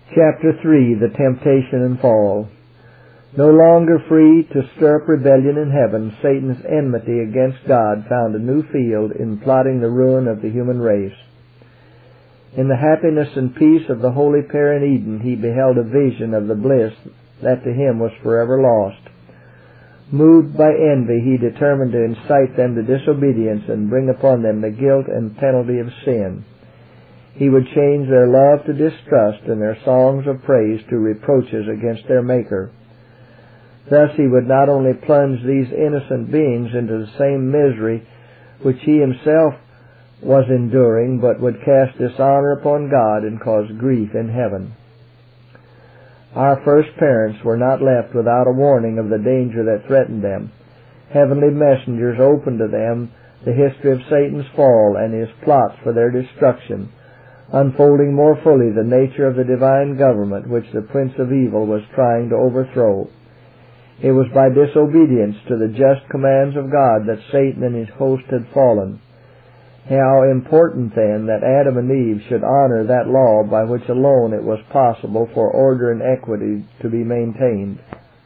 Chapter 3, The Temptation and Fall. No longer free to stir up rebellion in heaven, Satan's enmity against God found a new field in plotting the ruin of the human race. In the happiness and peace of the holy pair in Eden, he beheld a vision of the bliss that to him was forever lost. Moved by envy, he determined to incite them to disobedience and bring upon them the guilt and penalty of sin. He would change their love to distrust and their songs of praise to reproaches against their Maker. Thus he would not only plunge these innocent beings into the same misery which he himself was enduring, but would cast dishonor upon God and cause grief in heaven. Our first parents were not left without a warning of the danger that threatened them. Heavenly messengers opened to them the history of Satan's fall and his plots for their destruction, unfolding more fully the nature of the divine government which the Prince of Evil was trying to overthrow. It was by disobedience to the just commands of God that Satan and his host had fallen. How important, then, that Adam and Eve should honor that law by which alone it was possible for order and equity to be maintained.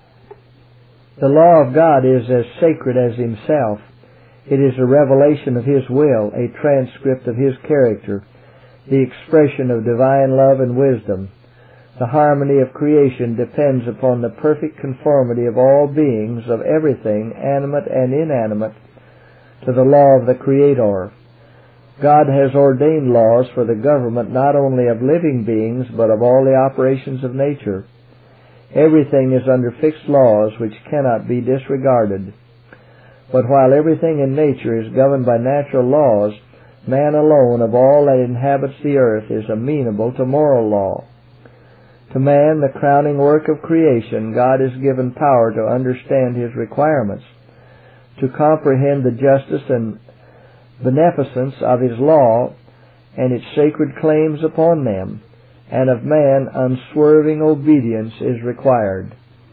The law of God is as sacred as himself. It is a revelation of his will, a transcript of his character, the expression of divine love and wisdom. The harmony of creation depends upon the perfect conformity of all beings, of everything, animate and inanimate, to the law of the Creator. God has ordained laws for the government not only of living beings, but of all the operations of nature. Everything is under fixed laws which cannot be disregarded. But while everything in nature is governed by natural laws, man alone of all that inhabits the earth is amenable to moral law. To man, the crowning work of creation, God has given power to understand his requirements, to comprehend the justice and beneficence of his law and its sacred claims upon them, and of man unswerving obedience is required.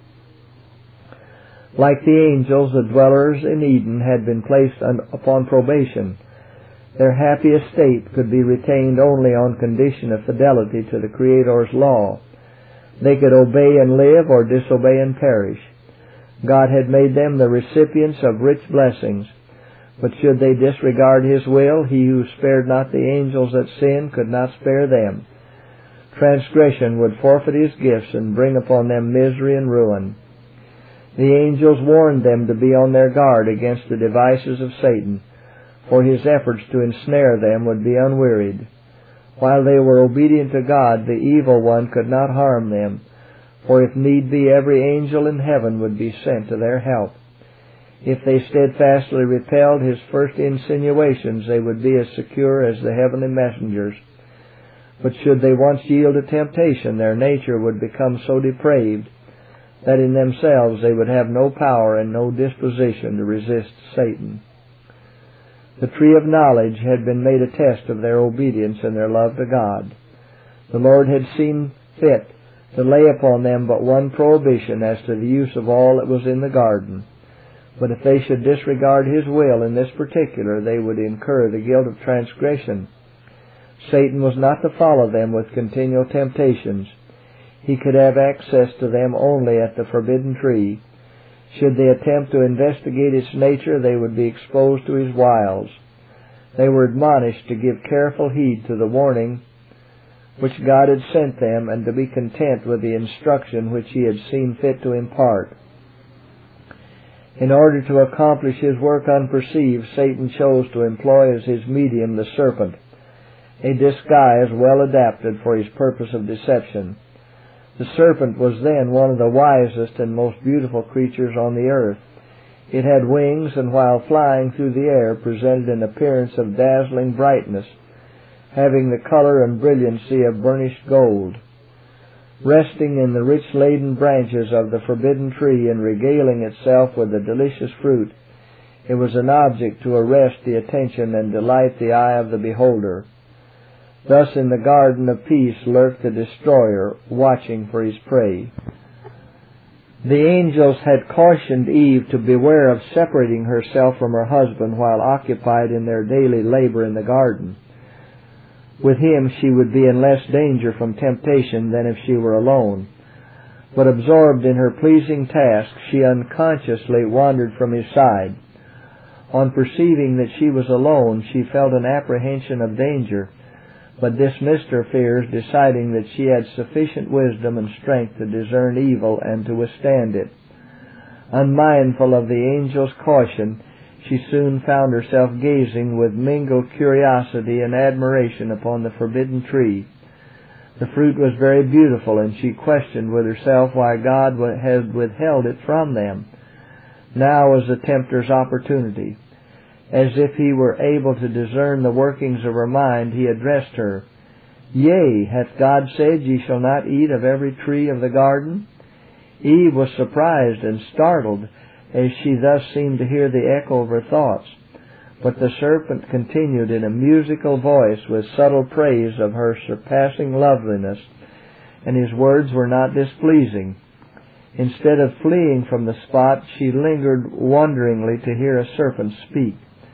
Like the angels, the dwellers in Eden had been placed upon probation. Their happy estate could be retained only on condition of fidelity to the Creator's law. They could obey and live or disobey and perish. God had made them the recipients of rich blessings, but should they disregard his will, he who spared not the angels that sinned could not spare them. Transgression would forfeit his gifts and bring upon them misery and ruin. The angels warned them to be on their guard against the devices of Satan, for his efforts to ensnare them would be unwearied. While they were obedient to God, the evil one could not harm them, for if need be, every angel in heaven would be sent to their help. If they steadfastly repelled his first insinuations, they would be as secure as the heavenly messengers. But should they once yield to temptation, their nature would become so depraved that in themselves they would have no power and no disposition to resist Satan. The tree of knowledge had been made a test of their obedience and their love to God. The Lord had seen fit to lay upon them but one prohibition as to the use of all that was in the garden. But if they should disregard his will in this particular, they would incur the guilt of transgression. Satan was not to follow them with continual temptations. He could have access to them only at the forbidden tree. Should they attempt to investigate its nature, they would be exposed to his wiles. They were admonished to give careful heed to the warning which God had sent them, and to be content with the instruction which he had seen fit to impart. In order to accomplish his work unperceived, Satan chose to employ as his medium the serpent, a disguise well adapted for his purpose of deception. The serpent was then one of the wisest and most beautiful creatures on the earth. It had wings, and while flying through the air presented an appearance of dazzling brightness, having the color and brilliancy of burnished gold. Resting in the rich-laden branches of the forbidden tree and regaling itself with the delicious fruit, it was an object to arrest the attention and delight the eye of the beholder. Thus in the garden of peace lurked the destroyer, watching for his prey. The angels had cautioned Eve to beware of separating herself from her husband while occupied in their daily labor in the garden. With him she would be in less danger from temptation than if she were alone. But absorbed in her pleasing task, she unconsciously wandered from his side. On perceiving that she was alone, she felt an apprehension of danger, but dismissed her fears, deciding that she had sufficient wisdom and strength to discern evil and to withstand it. Unmindful of the angel's caution, she soon found herself gazing with mingled curiosity and admiration upon the forbidden tree. The fruit was very beautiful, and she questioned with herself why God had withheld it from them. Now was the tempter's opportunity. As if he were able to discern the workings of her mind, he addressed her. "Yea, hath God said, Ye shall not eat of every tree of the garden?" Eve was surprised and startled as she thus seemed to hear the echo of her thoughts. But the serpent continued in a musical voice with subtle praise of her surpassing loveliness, and his words were not displeasing. Instead of fleeing from the spot, she lingered wonderingly to hear a serpent speak.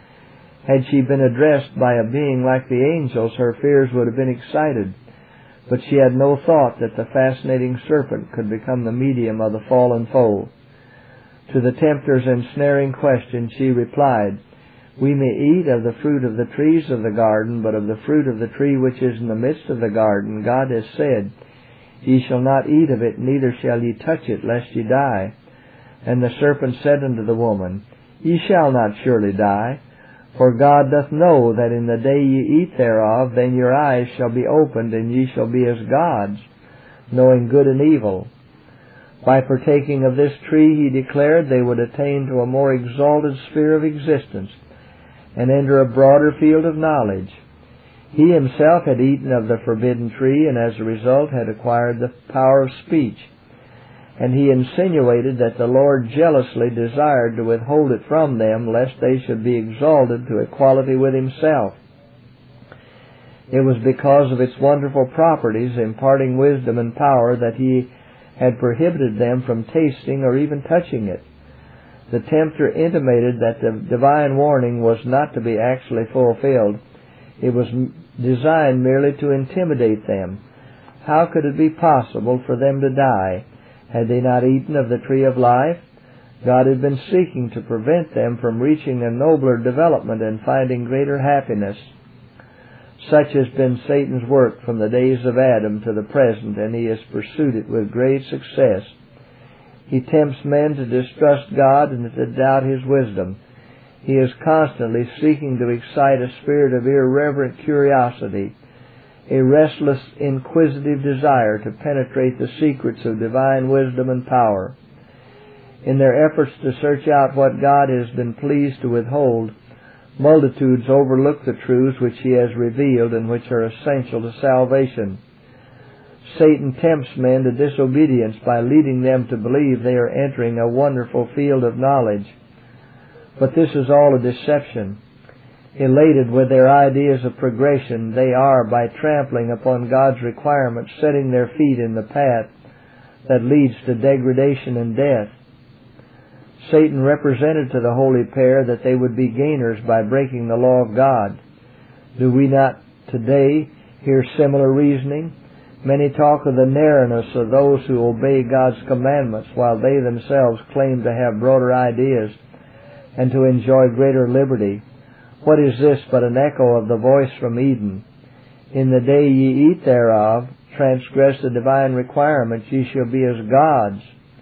Had she been addressed by a being like the angels, her fears would have been excited, but she had no thought that the fascinating serpent could become the medium of the fallen foe. To the tempter's ensnaring question she replied, "We may eat of the fruit of the trees of the garden, but of the fruit of the tree which is in the midst of the garden, God has said, Ye shall not eat of it, neither shall ye touch it, lest ye die. And the serpent said unto the woman, Ye shall not surely die, for God doth know that in the day ye eat thereof, then your eyes shall be opened, and ye shall be as gods, knowing good and evil." By partaking of this tree, he declared, they would attain to a more exalted sphere of existence and enter a broader field of knowledge. He himself had eaten of the forbidden tree, and as a result had acquired the power of speech. And he insinuated that the Lord jealously desired to withhold it from them, lest they should be exalted to equality with himself. It was because of its wonderful properties, imparting wisdom and power, that he had prohibited them from tasting or even touching it. The tempter intimated that the divine warning was not to be actually fulfilled. It was designed merely to intimidate them. How could it be possible for them to die? Had they not eaten of the tree of life? God had been seeking to prevent them from reaching a nobler development and finding greater happiness. Such has been Satan's work from the days of Adam to the present, and he has pursued it with great success. He tempts men to distrust God and to doubt His wisdom. He is constantly seeking to excite a spirit of irreverent curiosity, a restless, inquisitive desire to penetrate the secrets of divine wisdom and power. In their efforts to search out what God has been pleased to withhold, multitudes overlook the truths which He has revealed and which are essential to salvation. Satan tempts men to disobedience by leading them to believe they are entering a wonderful field of knowledge. But this is all a deception. Elated with their ideas of progression, they are, by trampling upon God's requirements, setting their feet in the path that leads to degradation and death. Satan represented to the holy pair that they would be gainers by breaking the law of God. Do we not today hear similar reasoning? Many talk of the narrowness of those who obey God's commandments, while they themselves claim to have broader ideas and to enjoy greater liberty. What is this but an echo of the voice from Eden? In the day ye eat thereof, transgress the divine requirements, ye shall be as gods.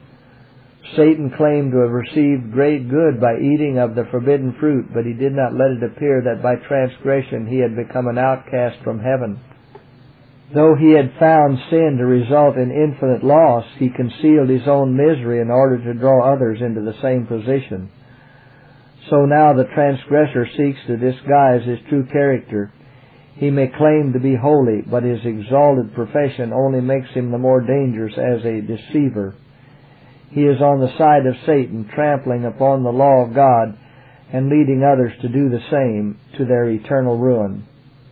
Satan claimed to have received great good by eating of the forbidden fruit, but he did not let it appear that by transgression he had become an outcast from heaven. Though he had found sin to result in infinite loss, he concealed his own misery in order to draw others into the same position. So now the transgressor seeks to disguise his true character. He may claim to be holy, but his exalted profession only makes him the more dangerous as a deceiver. He is on the side of Satan, trampling upon the law of God and leading others to do the same, to their eternal ruin.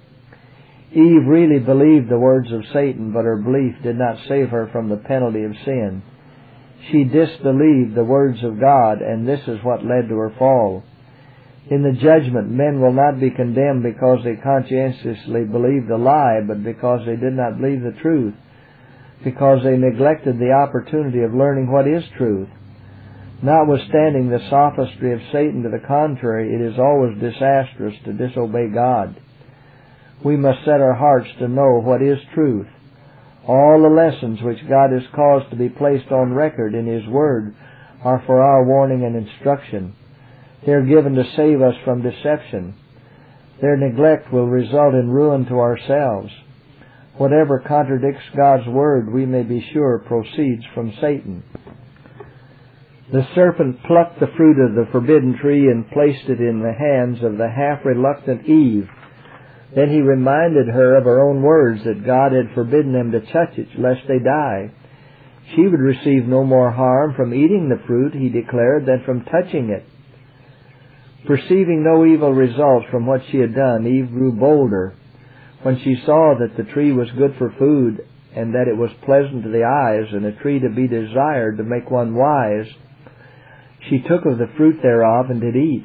Eve really believed the words of Satan, but her belief did not save her from the penalty of sin. She disbelieved the words of God, and this is what led to her fall. In the judgment, men will not be condemned because they conscientiously believed a lie, but because they did not believe the truth, because they neglected the opportunity of learning what is truth. Notwithstanding the sophistry of Satan to the contrary, it is always disastrous to disobey God. We must set our hearts to know what is truth. All the lessons which God has caused to be placed on record in His Word are for our warning and instruction. They are given to save us from deception. Their neglect will result in ruin to ourselves. Whatever contradicts God's Word, we may be sure, proceeds from Satan. The serpent plucked the fruit of the forbidden tree and placed it in the hands of the half-reluctant Eve. Then he reminded her of her own words that God had forbidden them to touch it, lest they die. She would receive no more harm from eating the fruit, he declared, than from touching it. Perceiving no evil results from what she had done, Eve grew bolder. When she saw that the tree was good for food, and that it was pleasant to the eyes, and a tree to be desired to make one wise, she took of the fruit thereof and did eat.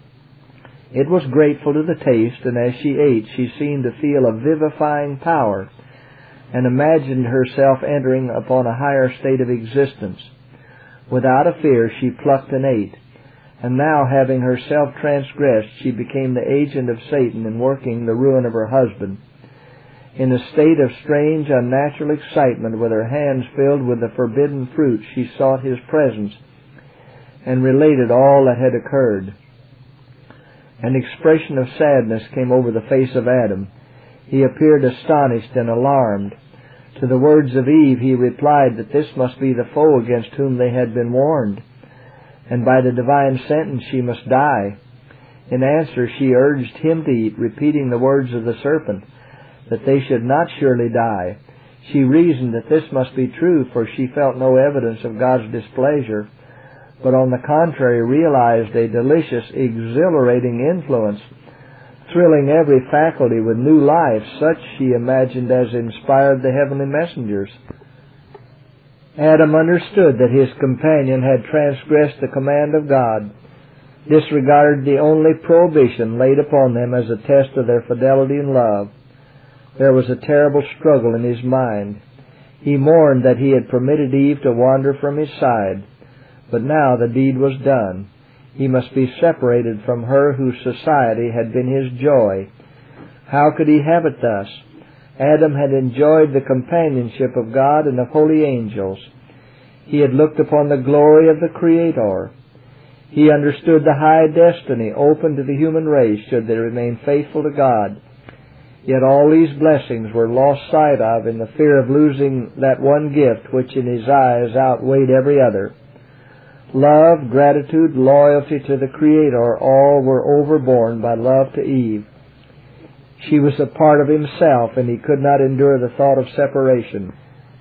It was grateful to the taste, and as she ate, she seemed to feel a vivifying power, and imagined herself entering upon a higher state of existence. Without a fear, she plucked and ate. And now, having herself transgressed, she became the agent of Satan in working the ruin of her husband. In a state of strange, unnatural excitement, with her hands filled with the forbidden fruit, she sought his presence and related all that had occurred. An expression of sadness came over the face of Adam. He appeared astonished and alarmed. To the words of Eve he replied that this must be the foe against whom they had been warned, and by the divine sentence she must die. In answer she urged him to eat, repeating the words of the serpent, that they should not surely die. She reasoned that this must be true, for she felt no evidence of God's displeasure, but on the contrary realized a delicious, exhilarating influence, thrilling every faculty with new life, such she imagined as inspired the heavenly messengers. Adam understood that his companion had transgressed the command of God, disregarded the only prohibition laid upon them as a test of their fidelity and love. There was a terrible struggle in his mind. He mourned that he had permitted Eve to wander from his side. But now the deed was done. He must be separated from her whose society had been his joy. How could he have it thus? Adam had enjoyed the companionship of God and of holy angels. He had looked upon the glory of the Creator. He understood the high destiny open to the human race should they remain faithful to God. Yet all these blessings were lost sight of in the fear of losing that one gift which in his eyes outweighed every other. Love, gratitude, loyalty to the Creator, all were overborne by love to Eve. She was a part of himself, and he could not endure the thought of separation.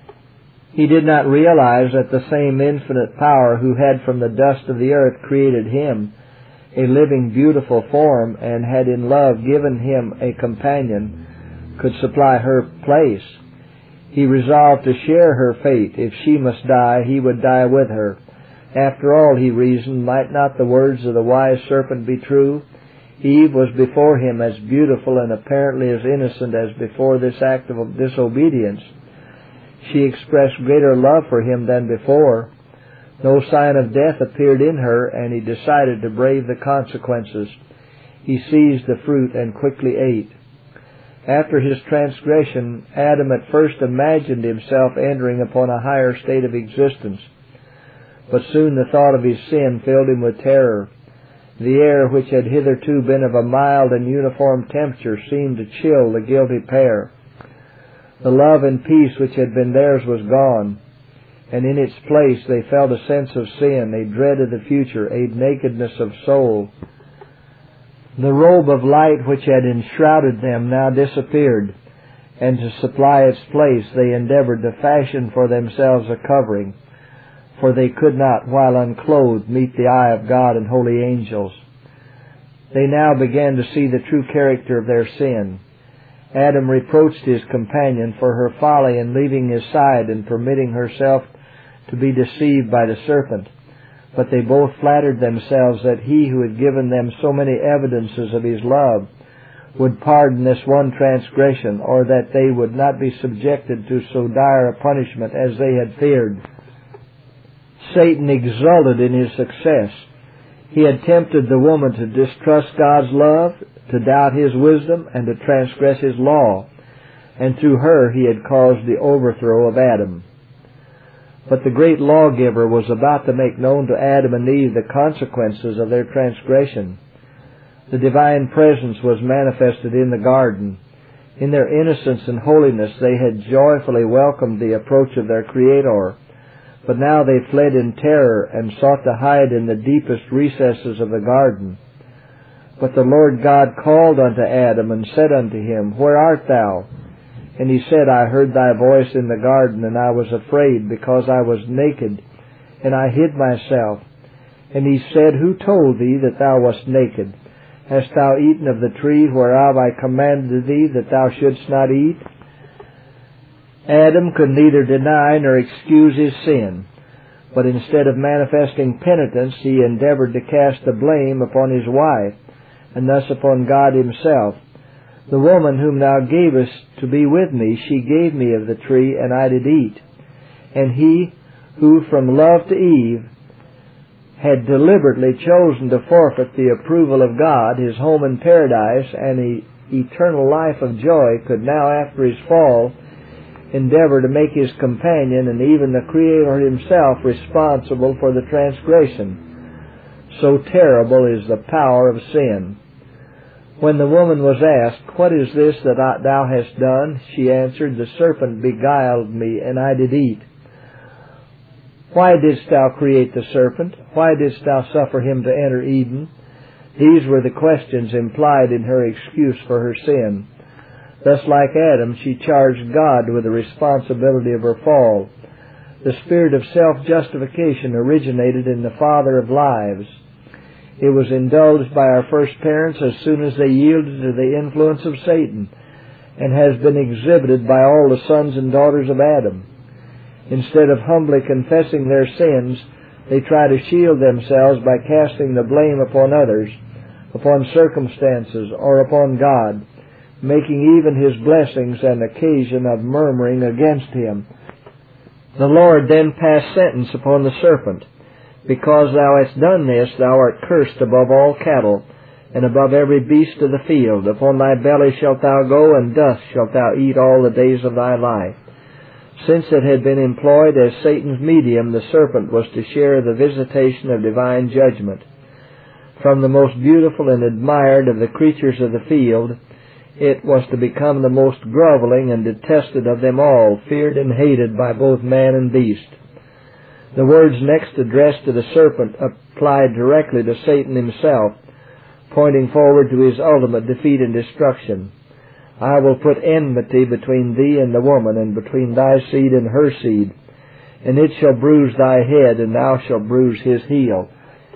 He did not realize that the same infinite power who had from the dust of the earth created him, a living, beautiful form, and had in love given him a companion, could supply her place. He resolved to share her fate. If she must die, he would die with her. After all, he reasoned, might not the words of the wise serpent be true? Eve was before him as beautiful and apparently as innocent as before this act of disobedience. She expressed greater love for him than before. No sign of death appeared in her, and he decided to brave the consequences. He seized the fruit and quickly ate. After his transgression, Adam at first imagined himself entering upon a higher state of existence. But soon the thought of his sin filled him with terror. The air, which had hitherto been of a mild and uniform temperature, seemed to chill the guilty pair. The love and peace which had been theirs was gone, and in its place they felt a sense of sin, a dread of the future, a nakedness of soul. The robe of light which had enshrouded them now disappeared, and to supply its place they endeavored to fashion for themselves a covering, for they could not, while unclothed, meet the eye of God and holy angels. They now began to see the true character of their sin. Adam reproached his companion for her folly in leaving his side and permitting herself to be deceived by the serpent. but they both flattered themselves that He who had given them so many evidences of His love would pardon this one transgression, or that they would not be subjected to so dire a punishment as they had feared. Satan exulted in his success. He had tempted the woman to distrust God's love, to doubt His wisdom, and to transgress His law, and through her he had caused the overthrow of Adam. But the great lawgiver was about to make known to Adam and Eve the consequences of their transgression. The divine presence was manifested in the garden. In their innocence and holiness they had joyfully welcomed the approach of their Creator, but now they fled in terror and sought to hide in the deepest recesses of the garden. But the Lord God called unto Adam and said unto him, Where art thou? And he said, I heard thy voice in the garden, and I was afraid, because I was naked, and I hid myself. And he said, Who told thee that thou wast naked? Hast thou eaten of the tree whereof I commanded thee that thou shouldst not eat? Adam could neither deny nor excuse his sin, but instead of manifesting penitence, he endeavored to cast the blame upon his wife, and thus upon God Himself. The woman whom thou gavest to be with me, she gave me of the tree, and I did eat. And he who from love to Eve had deliberately chosen to forfeit the approval of God, his home in paradise, and the eternal life of joy, could now, after his fall, endeavor to make his companion and even the Creator Himself responsible for the transgression. So terrible is the power of sin. When the woman was asked, What is this that thou hast done? She answered, The serpent beguiled me, and I did eat. Why didst thou create the serpent? Why didst thou suffer him to enter Eden? These were the questions implied in her excuse for her sin. Thus, like Adam, she charged God with the responsibility of her fall. The spirit of self-justification originated in the father of lies. It was indulged by our first parents as soon as they yielded to the influence of Satan, and has been exhibited by all the sons and daughters of Adam. Instead of humbly confessing their sins, they try to shield themselves by casting the blame upon others, upon circumstances, or upon God, making even His blessings an occasion of murmuring against Him. The Lord then passed sentence upon the serpent. Because thou hast done this, thou art cursed above all cattle, and above every beast of the field. Upon thy belly shalt thou go, and dust shalt thou eat all the days of thy life. Since it had been employed as Satan's medium, the serpent was to share the visitation of divine judgment. From the most beautiful and admired of the creatures of the field, it was to become the most groveling and detested of them all, feared and hated by both man and beast. The words next addressed to the serpent applied directly to Satan himself, pointing forward to his ultimate defeat and destruction. I will put enmity between thee and the woman, and between thy seed and her seed, and it shall bruise thy head, and thou shalt bruise his heel.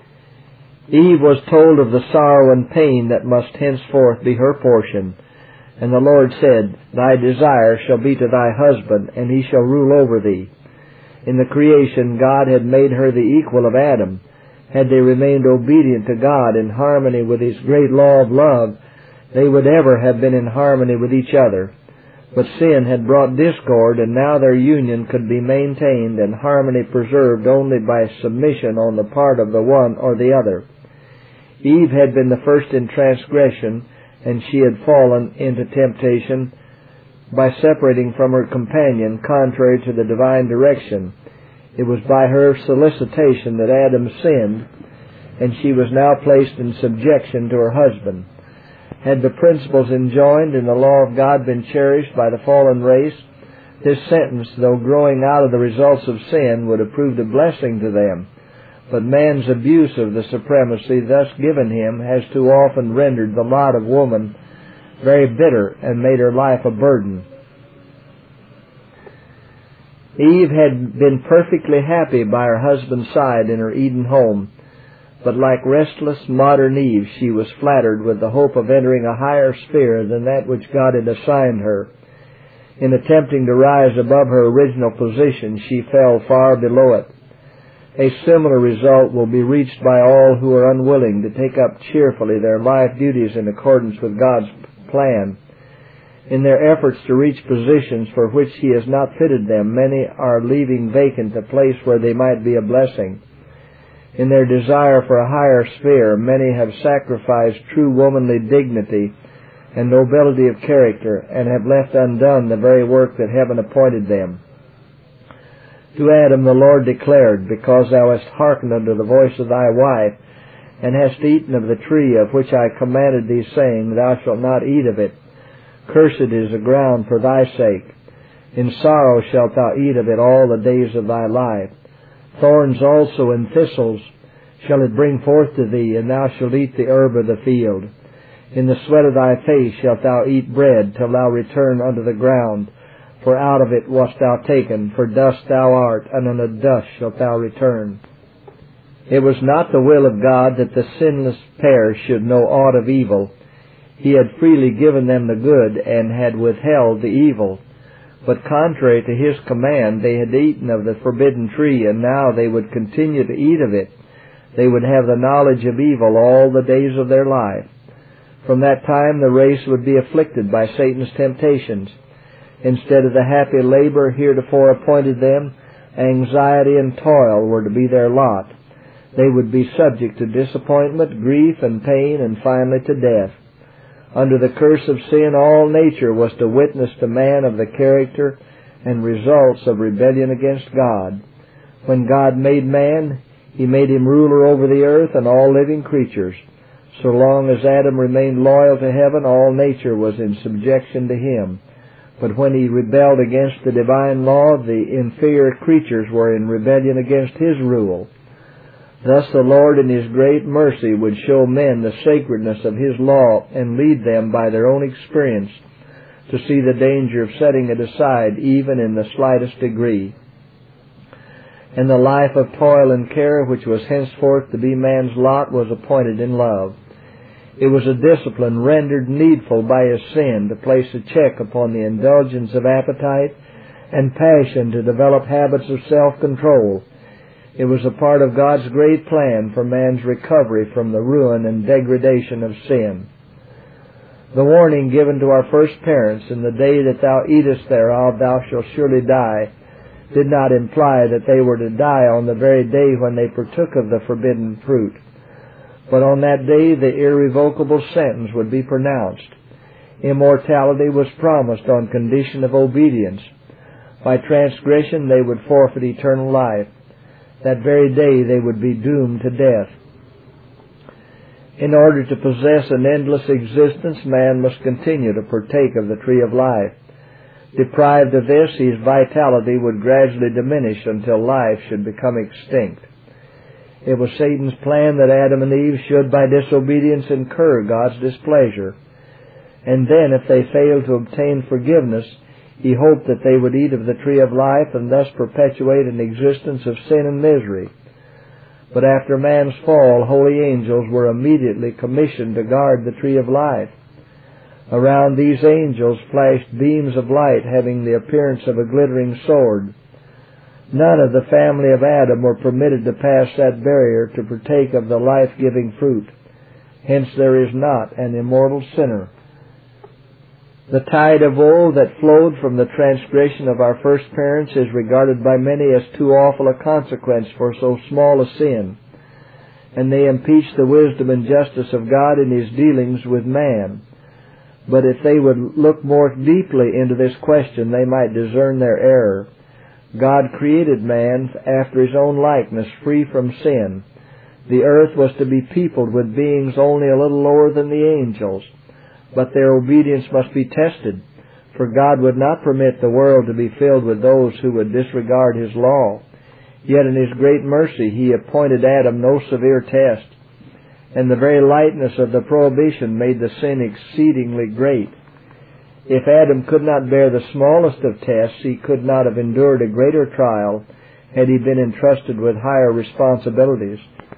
Eve was told of the sorrow and pain that must henceforth be her portion. And the Lord said, Thy desire shall be to thy husband, and he shall rule over thee. In the creation, God had made her the equal of Adam. Had they remained obedient to God in harmony with His great law of love, they would ever have been in harmony with each other. But sin had brought discord, and now their union could be maintained and harmony preserved only by submission on the part of the one or the other. Eve had been the first in transgression, and she had fallen into temptation by separating from her companion contrary to the divine direction. It was by her solicitation that Adam sinned, and she was now placed in subjection to her husband. Had the principles enjoined in the law of God been cherished by the fallen race, this sentence, though growing out of the results of sin, would have proved a blessing to them. But man's abuse of the supremacy thus given him has too often rendered the lot of woman very bitter and made her life a burden. Eve had been perfectly happy by her husband's side in her Eden home, but like restless modern Eve, she was flattered with the hope of entering a higher sphere than that which God had assigned her. In attempting to rise above her original position, she fell far below it. A similar result will be reached by all who are unwilling to take up cheerfully their life duties in accordance with God's plan. In their efforts to reach positions for which He has not fitted them, many are leaving vacant a place where they might be a blessing. In their desire for a higher sphere, many have sacrificed true womanly dignity and nobility of character, and have left undone the very work that heaven appointed them. To Adam the Lord declared, Because thou hast hearkened unto the voice of thy wife, and hast eaten of the tree of which I commanded thee, saying, Thou shalt not eat of it. Cursed is the ground for thy sake. In sorrow shalt thou eat of it all the days of thy life. Thorns also and thistles shall it bring forth to thee, and thou shalt eat the herb of the field. In the sweat of thy face shalt thou eat bread, till thou return unto the ground. For out of it wast thou taken, for dust thou art, and unto dust shalt thou return. It was not the will of God that the sinless pair should know aught of evil. He had freely given them the good, and had withheld the evil. But contrary to His command, they had eaten of the forbidden tree, and now they would continue to eat of it. They would have the knowledge of evil all the days of their life. From that time the race would be afflicted by Satan's temptations. Instead of the happy labor heretofore appointed them, anxiety and toil were to be their lot. They would be subject to disappointment, grief, and pain, and finally to death. Under the curse of sin, all nature was to witness to man of the character and results of rebellion against God. When God made man, He made him ruler over the earth and all living creatures. So long as Adam remained loyal to heaven, all nature was in subjection to him. But when he rebelled against the divine law, the inferior creatures were in rebellion against His rule. Thus the Lord in His great mercy would show men the sacredness of His law and lead them by their own experience to see the danger of setting it aside even in the slightest degree. And the life of toil and care which was henceforth to be man's lot was appointed in love. It was a discipline rendered needful by his sin to place a check upon the indulgence of appetite and passion to develop habits of self-control. It was a part of God's great plan for man's recovery from the ruin and degradation of sin. The warning given to our first parents, In the day that thou eatest thereof thou shalt surely die, did not imply that they were to die on the very day when they partook of the forbidden fruit. But on that day the irrevocable sentence would be pronounced. Immortality was promised on condition of obedience. By transgression they would forfeit eternal life. That very day they would be doomed to death. In order to possess an endless existence, man must continue to partake of the tree of life. Deprived of this, his vitality would gradually diminish until life should become extinct. It was Satan's plan that Adam and Eve should, by disobedience, incur God's displeasure. And then, if they failed to obtain forgiveness, He hoped that they would eat of the tree of life and thus perpetuate an existence of sin and misery. But after man's fall, holy angels were immediately commissioned to guard the tree of life. Around these angels flashed beams of light having the appearance of a glittering sword. None of the family of Adam were permitted to pass that barrier to partake of the life-giving fruit. Hence there is not an immortal sinner. The tide of woe that flowed from the transgression of our first parents is regarded by many as too awful a consequence for so small a sin, and they impeach the wisdom and justice of God in His dealings with man. But if they would look more deeply into this question, they might discern their error. God created man after His own likeness, free from sin. The earth was to be peopled with beings only a little lower than the angels, but their obedience must be tested, for God would not permit the world to be filled with those who would disregard His law. Yet in His great mercy He appointed Adam no severe test, and the very lightness of the prohibition made the sin exceedingly great. If Adam could not bear the smallest of tests, he could not have endured a greater trial had he been entrusted with higher responsibilities.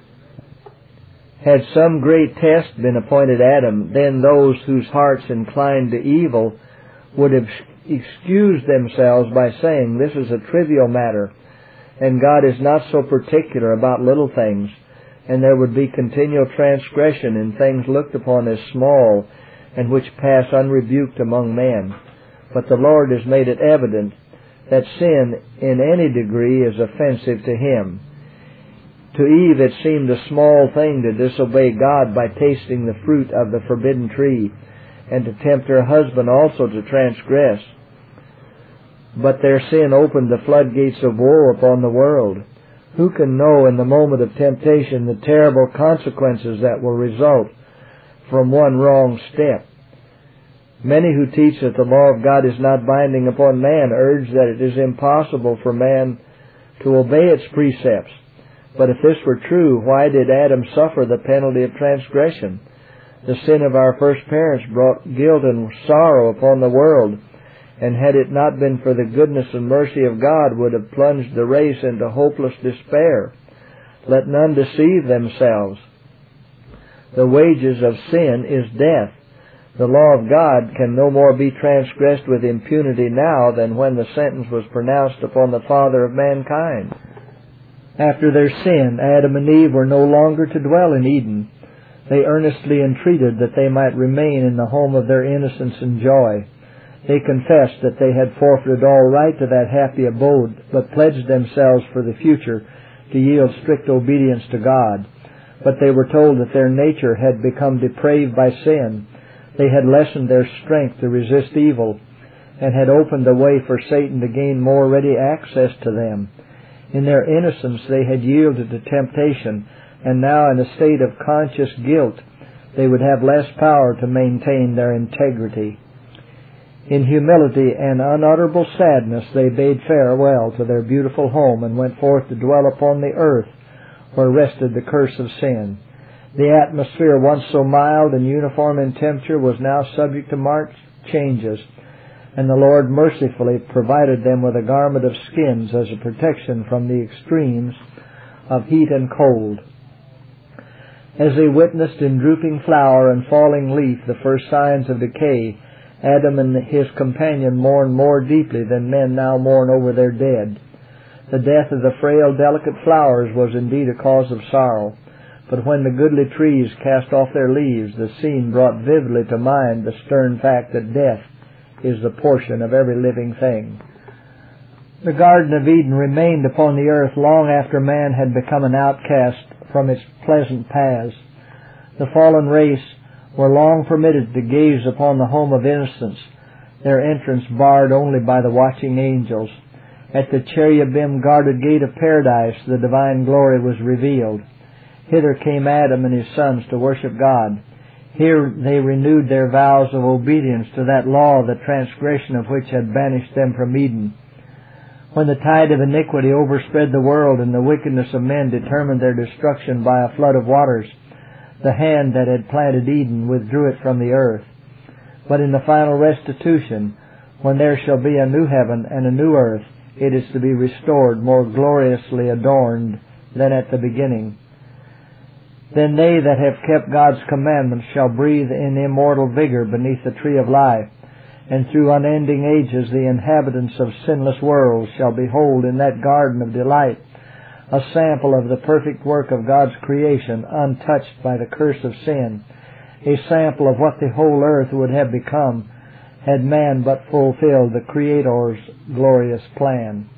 Had some great test been appointed Adam, then those whose hearts inclined to evil would have excused themselves by saying, "This is a trivial matter. and God is not so particular about little things, and there would be continual transgression in things looked upon as small and which pass unrebuked among men. But the Lord has made it evident that sin in any degree is offensive to Him. To Eve it seemed a small thing to disobey God by tasting the fruit of the forbidden tree, and to tempt her husband also to transgress. But their sin opened the floodgates of woe upon the world. Who can know in the moment of temptation the terrible consequences that will result from one wrong step? Many who teach that the law of God is not binding upon man urge that it is impossible for man to obey its precepts. But if this were true, why did Adam suffer the penalty of transgression? The sin of our first parents brought guilt and sorrow upon the world, and had it not been for the goodness and mercy of God, would have plunged the race into hopeless despair. Let none deceive themselves. The wages of sin is death. The law of God can no more be transgressed with impunity now than when the sentence was pronounced upon the father of mankind. After their sin, Adam and Eve were no longer to dwell in Eden. They earnestly entreated that they might remain in the home of their innocence and joy. They confessed that they had forfeited all right to that happy abode, but pledged themselves for the future to yield strict obedience to God. But they were told that their nature had become depraved by sin. They had lessened their strength to resist evil, and had opened the way for Satan to gain more ready access to them. In their innocence they had yielded to temptation, and now in a state of conscious guilt they would have less power to maintain their integrity. In humility and unutterable sadness they bade farewell to their beautiful home and went forth to dwell upon the earth where rested the curse of sin. The atmosphere, once so mild and uniform in temperature, was now subject to marked changes, and the Lord mercifully provided them with a garment of skins as a protection from the extremes of heat and cold. As they witnessed in drooping flower and falling leaf the first signs of decay, Adam and his companion mourned more deeply than men now mourn over their dead. The death of the frail, delicate flowers was indeed a cause of sorrow, but when the goodly trees cast off their leaves, the scene brought vividly to mind the stern fact that death is the portion of every living thing. The Garden of Eden remained upon the earth long after man had become an outcast from its pleasant paths. The fallen race were long permitted to gaze upon the home of innocence, their entrance barred only by the watching angels. At the cherubim-guarded gate of paradise, the divine glory was revealed. Hither came Adam and his sons to worship God. Here they renewed their vows of obedience to that law, the transgression of which had banished them from Eden. When the tide of iniquity overspread the world and the wickedness of men determined their destruction by a flood of waters, the hand that had planted Eden withdrew it from the earth. But in the final restitution, when there shall be a new heaven and a new earth, it is to be restored, more gloriously adorned than at the beginning. Then they that have kept God's commandments shall breathe in immortal vigor beneath the tree of life, and through unending ages the inhabitants of sinless worlds shall behold in that garden of delight a sample of the perfect work of God's creation, untouched by the curse of sin, a sample of what the whole earth would have become had man but fulfilled the Creator's glorious plan.